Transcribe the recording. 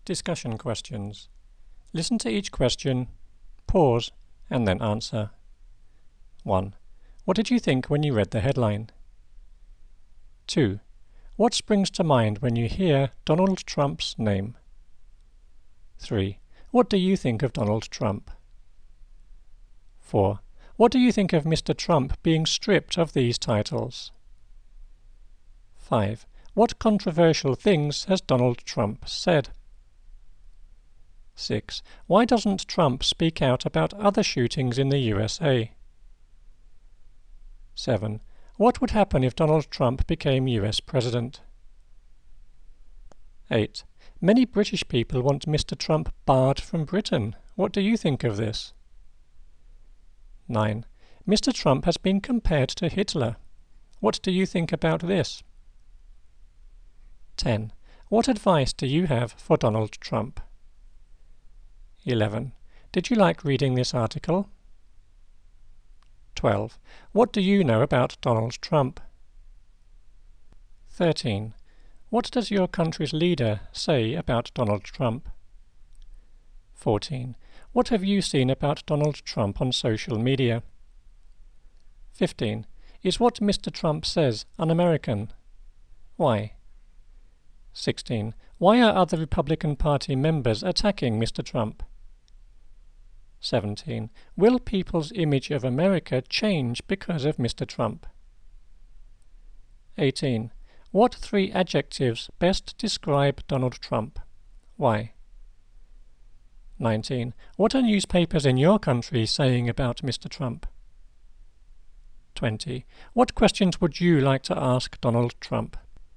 Discussion questions. Listen to each question, pause, and then answer. 1. What did you think when you read the headline? 2. What springs to mind when you hear Donald Trump's name? 3. What do you think of Donald Trump? 4. What do you think of Mr. Trump being stripped of these titles? 5. What controversial things has Donald Trump said? 6. Why doesn't Trump speak out about other shootings in the USA? 7. What would happen if Donald Trump became US President? 8. Many British people want Mr. Trump barred from Britain. What do you think of this? 9. Mr. Trump has been compared to Hitler. What do you think about this? 10. What advice do you have for Donald Trump? 11. Did you like reading this article? 12. What do you know about Donald Trump? 13. What does your country's leader say about Donald Trump? 14. What have you seen about Donald Trump on social media? 15. Is what Mr. Trump says un-American? Why? 16. Why are other Republican Party members attacking Mr. Trump? 17. Will people's image of America change because of Mr. Trump? 18. What 3 adjectives best describe Donald Trump? Why? 19. What are newspapers in your country saying about Mr. Trump? 20. What questions would you like to ask Donald Trump?